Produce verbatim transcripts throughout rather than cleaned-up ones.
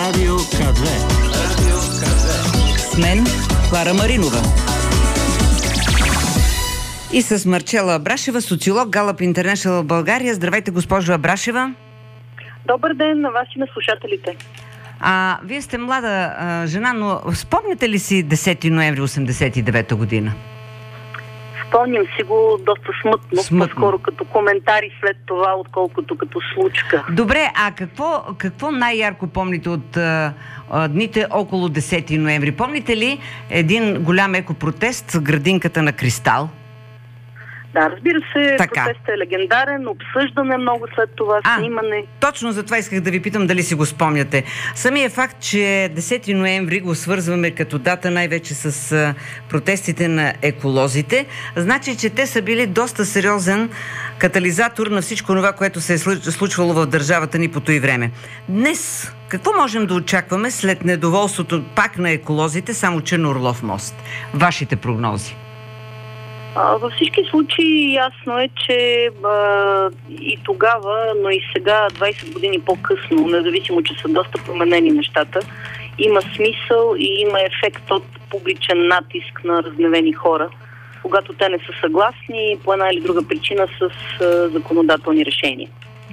Радио К две. Радио К две. С мен Клара Маринова. И с Марчела Абрашева, социолог, Галъп Интернешънъл в България. Здравейте, госпожо Абрашева. Добър ден на вас и на слушателите. А, вие сте млада а, жена, но спомняте ли си десети ноември осемдесет и девета година? Спомням си го доста смътно, смътно. По-скоро като коментари след това, отколкото като случка. Добре, а какво, какво най-ярко помните от а, а, дните около десети ноември? Помните ли един голям екопротест с градинката на Кристал? Да, разбира се, така. Протестът е легендарен, обсъждане много след това, а, снимане. Точно за това исках да ви питам дали си го спомняте. Самият факт, че десети ноември го свързваме като дата най-вече с а, протестите на еколозите, значи, че те са били доста сериозен катализатор на всичко това, което се е случвало в държавата ни по този време. Днес какво можем да очакваме след недоволството пак на еколозите, само че на Орлов мост? Вашите прогнози? А, във всички случаи ясно е, че а, и тогава, но и сега, двайсет години по-късно, независимо, че са доста променени нещата, има смисъл и има ефект от публичен натиск на разгневени хора, когато те не са съгласни по една или друга причина с а, законодателни решения.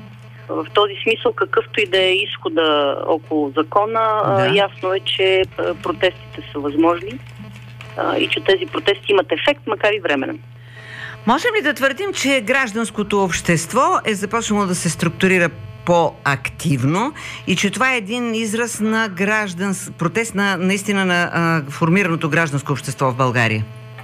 В този смисъл, какъвто и да е изхода около закона, да. а, ясно е, че а, протестите са възможни и че тези протести имат ефект, макар и временен. Можем ли да твърдим, че гражданското общество е започнало да се структурира по-активно и че това е един израз на гражданс... протест на наистина на а, формираното гражданско общество в България?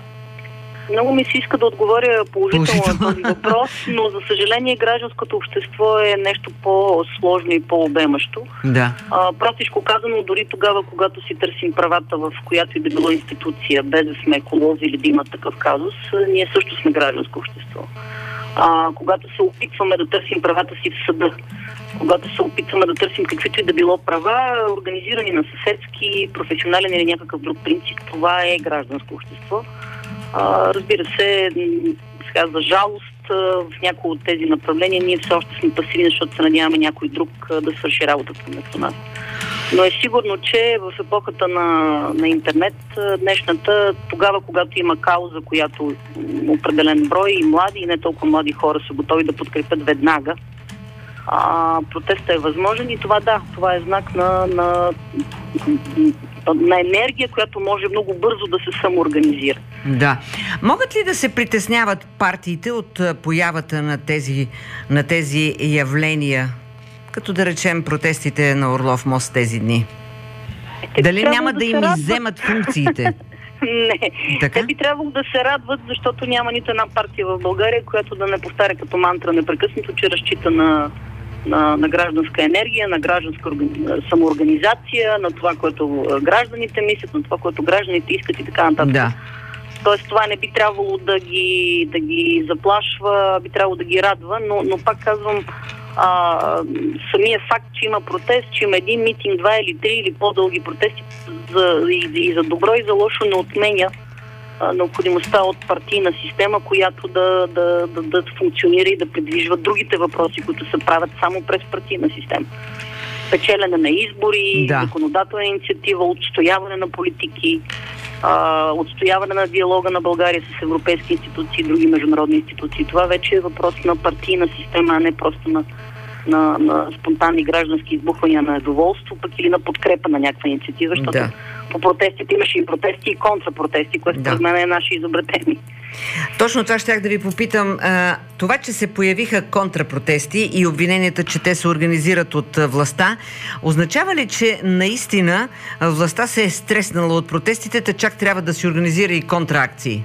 Много ми се иска да отговоря положително на този въпрос, но за съжаление гражданското общество е нещо по-сложно и по-обемащо. Да. А, простичко казано, дори тогава, когато си търсим правата в която и да било институция, без да сме еколози или да има такъв казус, ние също сме гражданско общество. А, когато се опитваме да търсим правата си в съда, когато се опитваме да търсим каквито и да било права, организирани на съседски, професионален или някакъв друг принцип, това е гражданско общество. Uh, разбира се, сега за жалост в някои от тези направления ние все още сме пасивни, защото се надяваме някой друг да свърши работата вместо нас. Но е сигурно, че в епохата на, на интернет, днешната, тогава, когато има кауза, която определен брой и млади, и не толкова млади хора са готови да подкрепят веднага, а, протестът е възможен и това да, това е знак на, на, на енергия, която може много бързо да се самоорганизира. Да. Могат ли да се притесняват партиите от появата на тези, на тези явления, като да речем протестите на Орлов мост тези дни? Те Дали няма да, да им радват... изземат функциите? Не. Така? Те би трябвало да се радват, защото няма нито една партия в България, която да не повтаря като мантра непрекъснато, че разчита на На, на гражданска енергия, на гражданска самоорганизация, на това, което гражданите мислят, на това, което гражданите искат и така нататък. Да. Тоест това не би трябвало да ги, да ги заплашва, би трябвало да ги радва, но, но пак казвам, а, самия факт, че има протест, че има един митинг, два или три или по-дълги протести за, и, и за добро и за лошо не отменя необходимостта от партийна система, която да, да, да, да функционира и да придвижва другите въпроси, които се правят само през партийна система. Печелене на избори, да. законодателна инициатива, отстояване на политики, а, отстояване на диалога на България с европейски институции и други международни институции. Това вече е въпрос на партийна система, а не просто на, на, на спонтанни граждански избухвания на недоволство, пък или на подкрепа на някаква инициатива, защото да. По протестите имаше и протести и контрапротести, което според мен е наше изобретение. Точно това щях да ви попитам. А, това, че се появиха контрапротести и обвиненията, че те се организират от властта, означава ли, че наистина властта се е стреснала от протестите, та чак трябва да се организира и контраакции?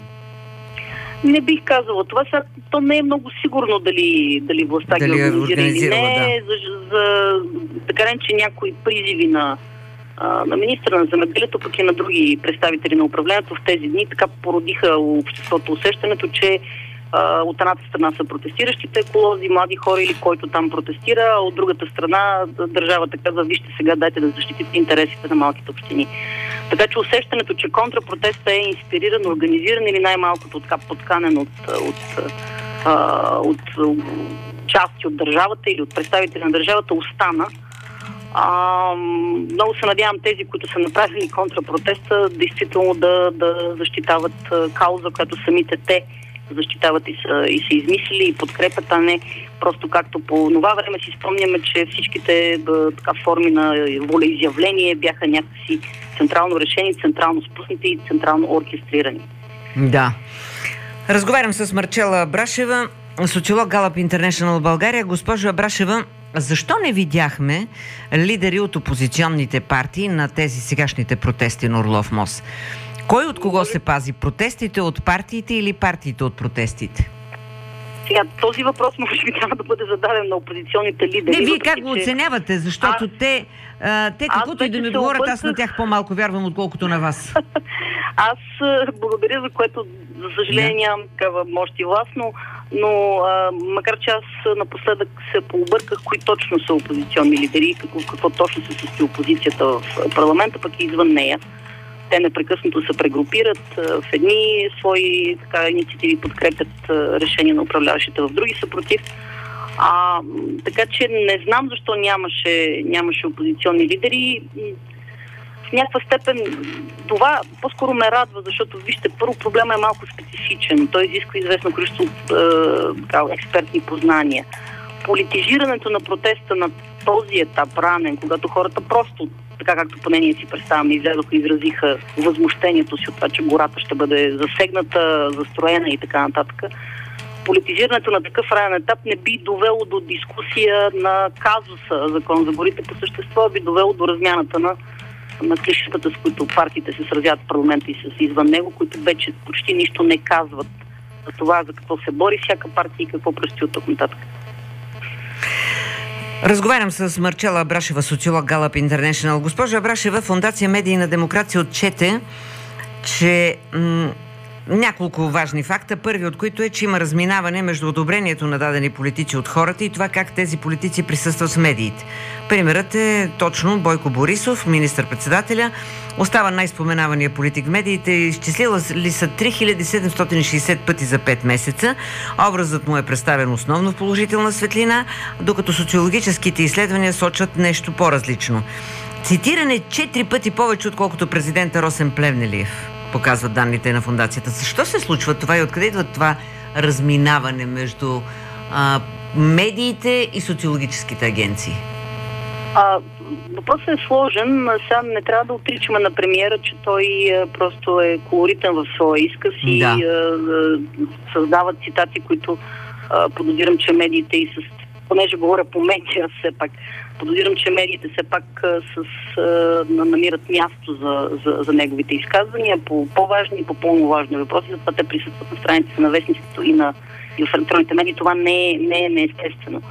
Не бих казала това. Сега, то не е много сигурно дали, дали властта дали ги организира или не. Да. За, за, така не, че някои призиви на на министра на земеделието, пък и на други представители на управлението в тези дни така породиха обществото усещането, че а, от едната страна са протестиращите еколози, млади хора или който там протестира, а от другата страна държавата казва, вижте сега, дайте да защитите интересите на малките общини. Така че усещането, че контрапротестът е инспириран, организиран или най-малкото така подканен от, от, от, от части от държавата или от представители на държавата остана. А, много се надявам тези, които са направили контрапротеста, действително да, да защитават кауза, която самите те защитават и са, и са измислили и подкрепят, а не просто както по това време си спомняме, че всичките да, така, форми на волеизявление бяха някакси централно решени, централно спуснати и централно оркестрирани. Да. Разговарям с Марчела Абрашева, социолог Галап Интернешънъл България. Госпожо Абрашева, защо не видяхме лидери от опозиционните партии на тези сегашните протести на Орлов мост? Кой от кого се пази? Протестите от партиите или партиите от протестите? Сега, този въпрос може би трябва да бъде зададен на опозиционните лидери. Не, вие как го оценявате? Защото аз, те, а, те каквото и да ми говорят, аз на тях по-малко вярвам, отколкото на вас. Аз благодаря за което, за съжаление, yeah. нямам такава мощ и власт, но, но а, макар че аз напоследък се пообърках кои точно са опозиционни лидери, какво, какво точно се състои опозицията в парламента, пък и извън нея. Те непрекъснато се прегрупират в едни свои така, инициативи, подкрепят решения на управляващите, в други са против. А, така че не знам защо нямаше, нямаше опозиционни лидери. В някаква степен това по-скоро ме радва, защото вижте, първо проблема е малко специфичен. Той изисква известно количество е, експертни познания. Политизирането на протеста на този етап ранен, когато хората просто, така както поне ние си представяме, излязоха и изразиха възмущението си от това, че гората ще бъде засегната, застроена и така нататък. Политизирането на такъв ранен етап не би довело до дискусия на казуса Закон за горите по същество, би довело до размяната на, на клишетата, с които партиите се сразят в парламента и с извън него, които вече почти нищо не казват за това, за какво се бори всяка партия и какво предстои от тук нататък. Разговарям с Марчела Абрашева, социолог Галап Интернешънъл. Госпожа Абрашева, Фондация Медийна демокрация отчете, че м- няколко важни факта, първи от които е, че има разминаване между одобрението на дадени политици от хората и това как тези политици присъстват в медиите. Примерът е точно Бойко Борисов, министър-председателя, остава най-споменавания политик в медиите, изчислила ли са три хиляди седемстотин и шейсет пъти за пет месеца. Образът му е представен основно в положителна светлина, докато социологическите изследвания сочат нещо по-различно. Цитиране четири пъти повече, отколкото президента Росен Плевнелиев, показват данните на фондацията. Защо се случва това и откъде идва това разминаване между а, медиите и социологическите агенции? А, въпросът е сложен. Сега не трябва да отричаме на премиера, че той а, просто е колоритен в своя изказ и да. а, създава цитати, които а, подозирам, че медиите и с... Понеже говоря по медиа, все пак подозирам, че медиите все пак а, с, а, намират място за, за, за неговите изказвания по по-важни и по по-маловажни въпроси. Затова те присъстват на страниците на вестниците и на и в електронните медии. Това не е, не е неестествено.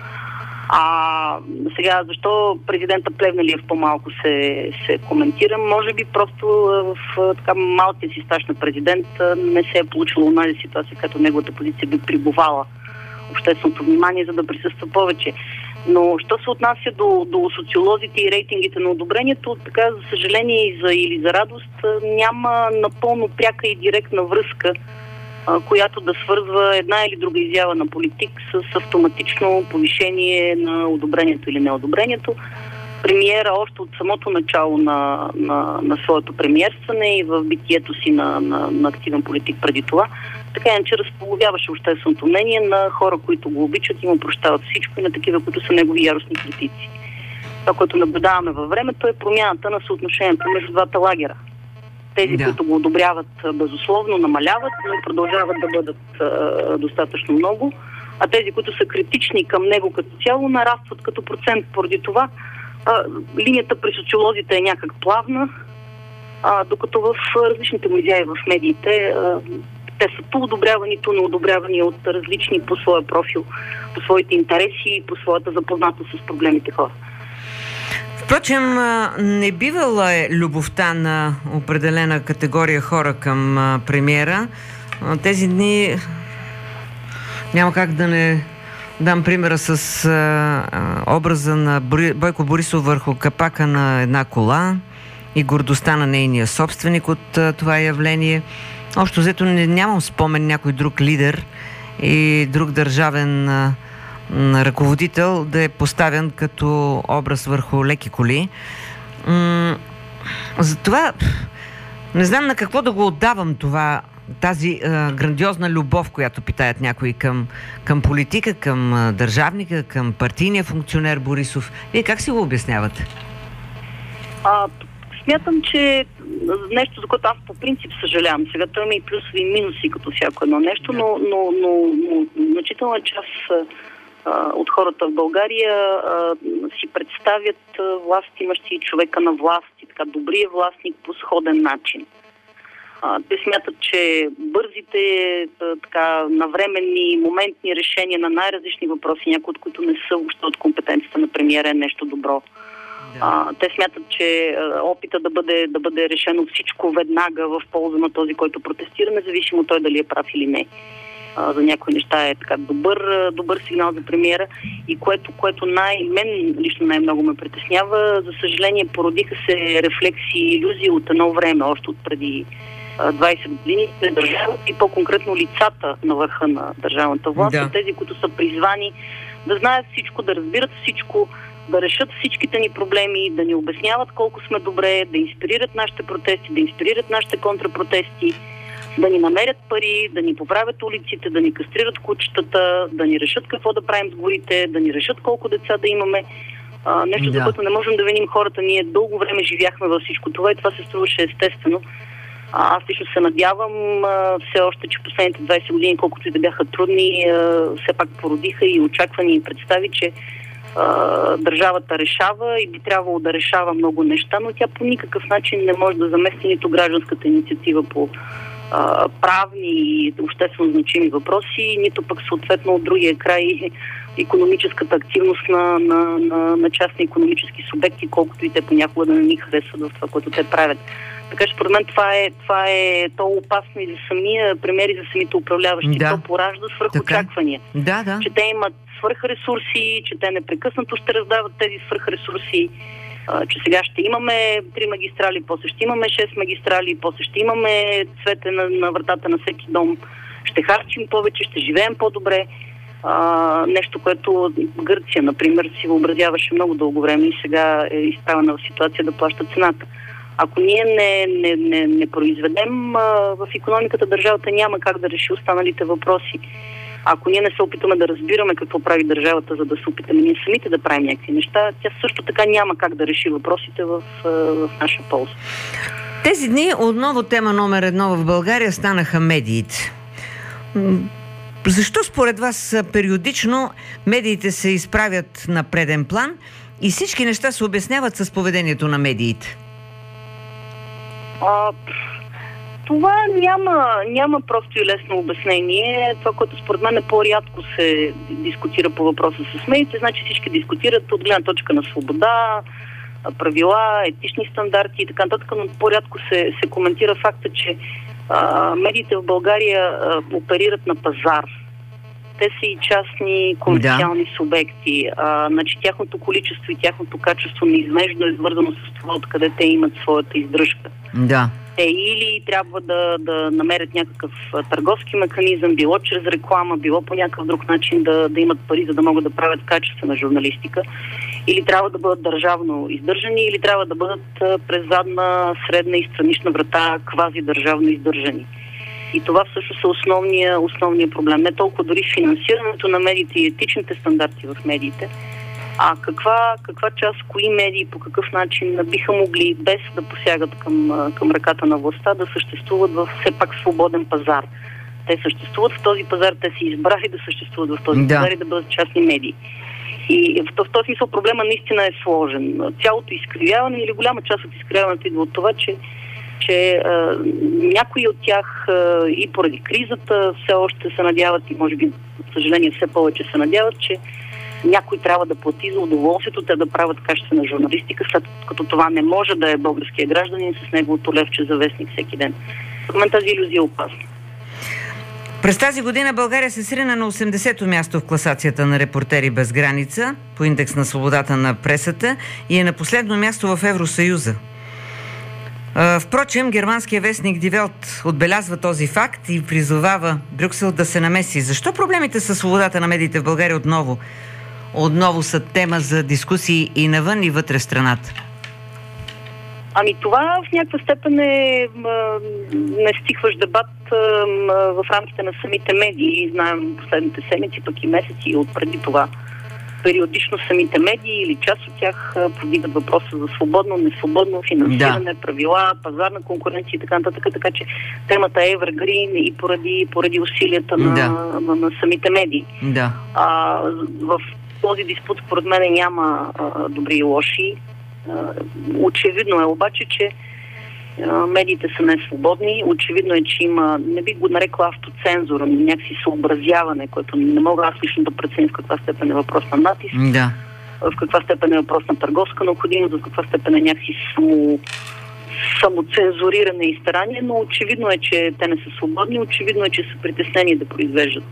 А сега, защо президента Плевнелиев по-малко се, се коментира? Може би просто в така малкия си стаж на президент не се е получила онази ситуация, като неговата позиция би прибувала общественото внимание, за да присъства повече. Но що се отнася до, до социолозите и рейтингите на одобрението, така за съжаление и за, или за радост няма напълно пряка и директна връзка, която да свързва една или друга изява на политик с автоматично повишение на одобрението или неодобрението. Премиера още от самото начало на, на, на своето премиерстване и в битието си на, на, на активен политик преди това, така иначе разполовяваше общественото мнение на хора, които го обичат и му прощават всичко, и на такива, които са негови яростни критици. Това, което наблюдаваме във времето, е промяната на съотношението между двата лагера. Тези, да. които го одобряват безусловно, намаляват, но продължават да бъдат а, достатъчно много, а тези, които са критични към него като цяло, нарастват като процент. Поради това а, линията при социолозите е някак плавна, а, докато в различните му изяви в медиите а, те са ту одобрявани, ту неодобрявани от различни по своя профил, по своите интереси и по своята запознатост с проблемите хора. Впрочем, не бивала е любовта на определена категория хора към премиера. Тези дни няма как да не дам примера с а, образа на Бойко Борисов върху капака на една кола и гордостта на нейния собственик от а, това явление. Общо взето не, нямам спомен някой друг лидер и друг държавен а, ръководител да е поставен като образ върху леки коли. М- затова не знам на какво да го отдавам това, тази а, грандиозна любов, която питаят някои към, към политика, към а, държавника, към партийния функционер Борисов. Вие как си го обяснявате? А, смятам, че нещо, за което аз по принцип съжалявам. Сега той има и плюсови и минуси като всяко едно нещо, но, но, но, но значителна част а, от хората в България а, си представят а, власт имащи човека на власт и така добрия властник по сходен начин. А, те смятат, че бързите, а, така, навременни, моментни решения на най-различни въпроси, някои от които не са въобще от компетенцията на премиера, е нещо добро. Да. А, те смятат, че а, опита да бъде, да бъде решено всичко веднага в полза на този, който протестира, независимо той дали е прав или не. А, за някои неща е така добър, добър сигнал за премиера и което, което най, мен лично най-много ме притеснява, за съжаление породиха се рефлекси и иллюзии от едно време, още от преди двайсет години, държавата и по-конкретно лицата на върха на държавната власт, да. Тези, които са призвани да знаят всичко, да разбират всичко, да решат всичките ни проблеми, да ни обясняват колко сме добре, да инспирират нашите протести, да инспирират нашите контрапротести, да ни намерят пари, да ни поправят улиците, да ни кастрират кучетата, да ни решат какво да правим с горите, да ни решат колко деца да имаме. А, нещо, да. За което не можем да виним хората. Ние дълго време живяхме във всичко това и това се струваше естествено. А, аз лично се надявам а, все още, че последните двайсет години, колкото и да бяха трудни, а, все пак породиха и очаквани и представи, че а, държавата решава и би трябвало да решава много неща, но тя по никакъв начин не може да замести нито гражданската инициатива по а, правни и обществено значими въпроси, нито пък съответно от другия край икономическата активност на, на, на, на частни икономически субекти, колкото и те понякога да не ни харесват в това, което те правят. Така че според мен това е, това е то опасно и за самия премиер и за самите управляващи. Да. То поражда свръхочаквания. Да, да. Че те имат свръхресурси, че те непрекъснато ще раздават тези свръхресурси, а, че сега ще имаме три магистрали, после ще имаме шест магистрали, после ще имаме цвете на, на вратата на всеки дом, ще харчим повече, ще живеем по-добре. А, нещо, което Гърция, например, си въобразяваше много дълго време и сега е изправена в ситуация да плаща цената. Ако ние не, не, не, не произведем а, в икономиката, държавата няма как да реши останалите въпроси. Ако ние не се опитаме да разбираме какво прави държавата, за да се опитаме ние самите да правим някакви неща, тя също така няма как да реши въпросите в, в наша полза. Тези дни отново тема номер едно в България станаха медиите. Защо според вас периодично медиите се изправят на преден план и всички неща се обясняват с поведението на медиите? А, това няма, няма просто и лесно обяснение. Това, което според мен е по-рядко се дискутира по въпроса с медиите, значи всички дискутират от гледна точка на свобода, правила, етични стандарти и така нататък, но по-рядко се, се коментира факта, че а, медиите в България а, оперират на пазар. Те са и частни комерциални да. субекти. А, значи тяхното количество и тяхното качество неизмежно е свързано с това, откъде те имат своята издръжка. Да. Те или трябва да, да намерят някакъв търговски механизъм, било чрез реклама, било по някакъв друг начин да, да имат пари, за да могат да правят качествена журналистика, или трябва да бъдат държавно издържани, или трябва да бъдат през задна, средна и странична врата квази държавно издържани. И това всъщност е основния, основния проблем. Не толкова дори финансирането на медиите и етичните стандарти в медиите, а каква, каква част, кои медии, по какъв начин биха могли, без да посягат към, към ръката на властта, да съществуват в все пак свободен пазар. Те съществуват в този пазар, те си избрали да съществуват в този да. пазар и да бъдат частни медии. И в, в този смисъл проблема наистина е сложен. Цялото изкривяване или голяма част от изкривяването идва от това, че че а, някои от тях а, и поради кризата все още се надяват и може би, за съжаление, все повече се надяват, че някой трябва да плати за удоволствието те да правят качествена журналистика, след като това не може да е българския гражданин с неговото левче за вестник всеки ден. В момента тази илюзия е опасна. През тази година България се срина на осемдесето място в класацията на Репортери без граница по индекс на свободата на пресата и е на последно място в Евросъюза. Впрочем, германският вестник Die Welt отбелязва този факт и призовава Брюксел да се намеси. Защо проблемите със свободата на медиите в България отново, отново са тема за дискусии и навън, и вътре в страната? Ами това в някаква степен е не стихващ дебат в рамките на самите медии. Знаем последните седмици, пък и месеци от преди това. Периодично самите медии или част от тях повдигат въпроса за свободно, несвободно финансиране, да. правила, пазарна конкуренция и така нататък. Така че темата е evergreen и поради, поради усилията на, да. на, на самите медии. Да. А, в този диспут според мен няма а, добри и лоши. А, очевидно е обаче, че а, медиите са несвободни. Очевидно е, че има, не би го нарекла автоцензура, но някакси съобразяване, което не мога аз лично да преценя в каква степен е въпрос на натиск, да. в каква степен е въпрос на търговска необходимост, в каква степен е някакси само, самоцензуриране и старание, но очевидно е, че те не са свободни, очевидно е, че са притеснени да произвеждат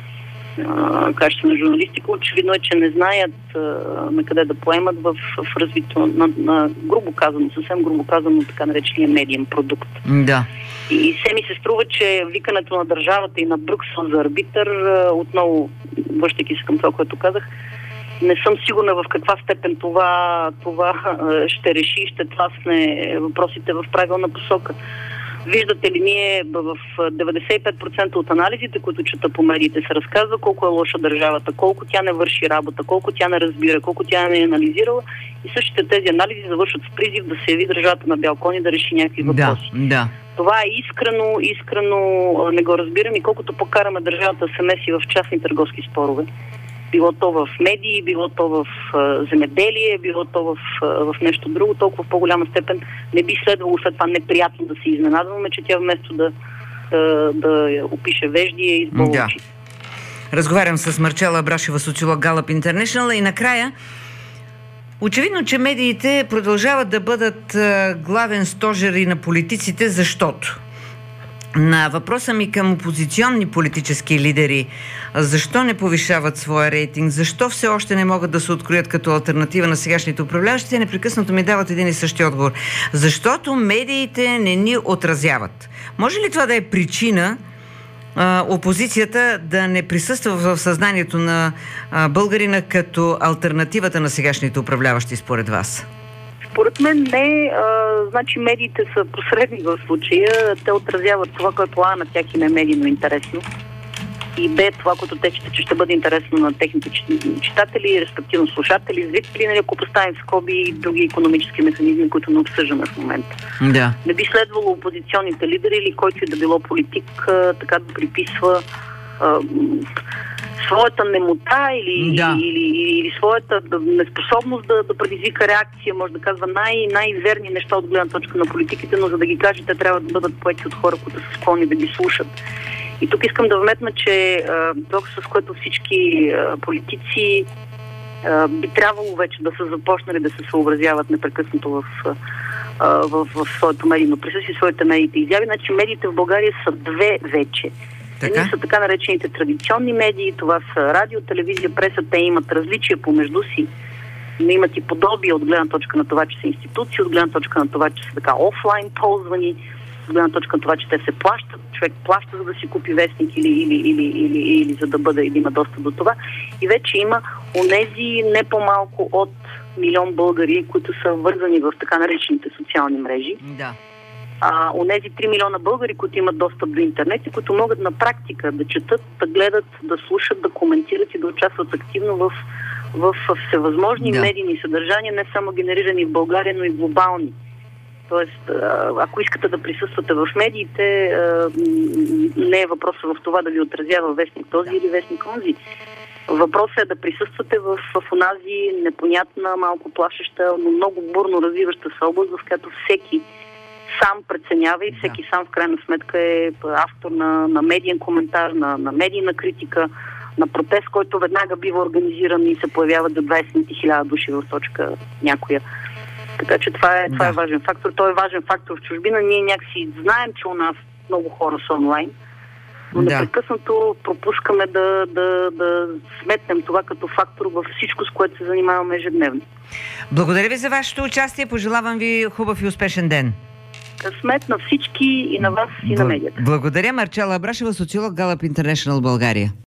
качествена журналистика. Очевидно е, че не знаят а, на къде да поемат в, в развитието на, на грубо казано, съвсем грубо казано, така наречения медиен продукт. Да. И се ми се струва, че викането на държавата и на Брюксел за арбитър, а, отново, връщайки се към това, което казах, не съм сигурна в каква степен това, това а, ще реши, ще тласне въпросите в правилна посока. Виждате ли, ние в деветдесет и пет процента от анализите, които чета по медиите, се разказва колко е лоша държавата, колко тя не върши работа, колко тя не разбира, колко тя не е анализирала, и същите тези анализи завършват с призив да се яви държавата на бял кон и да реши някакви въпроси. Да, да. Това е искрено, искрено не го разбирам, и колкото покараме държавата да се меси в частни търговски спорове, било то в медии, било то в а, земеделие, било то в, а, в нещо друго, толкова в по-голяма степен не би следвало след това неприятно да се изненадваме, че тя вместо да, да, да опише вежди, е избола да. очите. Разговарям с Марчела Абрашева, социолог Gallup International, и накрая очевидно, че медиите продължават да бъдат а, главен стожер и на политиците, защото на въпроса ми към опозиционни политически лидери, защо не повишават своя рейтинг, защо все още не могат да се откроят като алтернатива на сегашните управляващи, те непрекъснато ми дават един и същи отговор. Защото медиите не ни отразяват. Може ли това да е причина а, опозицията да не присъства в съзнанието на а, българина като алтернативата на сегашните управляващи, според вас? Според мен не. А, значи медиите са посредни в случая. Те отразяват това, което А на тях им е медийно интересно, и Б това, което те считат, че ще бъде интересно на техните читатели, респективно слушатели, зрители, нали, ако поставим в скоби и други икономически механизми, които не обсъждаме в момента. Да. Не би следвало опозиционните лидери или който и да било политик а, така да приписва а, своята немота или, да. или, или, или своята неспособност да, да предизвика реакция, може да казва най- най-верни неща от гледна точка на политиките, но за да ги каже, те трябва да бъдат поети от хора, които са склонни да ги слушат. И тук искам да вметна, че това, с което всички а, политици а, би трябвало вече да са започнали да се съобразяват непрекъснато в, а, в, в своето медийно присъствие, своите медийните изяви. Значи медиите в България са две вече. Така? Едни са така наречените традиционни медии, това са радио, телевизия, преса, те имат различия помежду си, но имат и подобие от гледна точка на това, че са институции, от гледна точка на това, че са така офлайн ползвани, от гледна точка на това, че те се плащат, човек плаща, за да си купи вестник или, или, или, или, или за да бъде, или има достъп до това. И вече има онези не по-малко от милион българи, които са вързани в така наречените социални мрежи. Да. А онези три милиона българи, които имат достъп до интернет и които могат на практика да четат, да гледат, да слушат, да коментират и да участват активно в, в всевъзможни да. медийни съдържания, не само генерирани в България, но и глобални. Тоест, ако искате да присъствате в медиите, не е въпросът в това да ви отразява вестник този да. или вестник онзи. Въпросът е да присъствате в, в онази непонятна, малко плашеща, но много бурно развиваща се област, в която всеки сам преценява и всеки да. сам в крайна сметка е автор на, на медиен коментар, на, на медийна критика, на протест, който веднага бива организиран и се появяват за двайсет хиляди души в точка някоя. Така че това е, това да. е важен фактор. Той е важен фактор в чужбина. Ние някакси знаем, че у нас много хора са онлайн, но да. непрекъснато пропускаме да, да, да сметнем това като фактор във всичко, с което се занимаваме ежедневно. Благодаря ви за вашето участие. Пожелавам ви хубав и успешен ден. късмет на всички и на вас, и на медията. Благодаря, Марчела Абрашева, социолог, Галъп Интернешнъл България.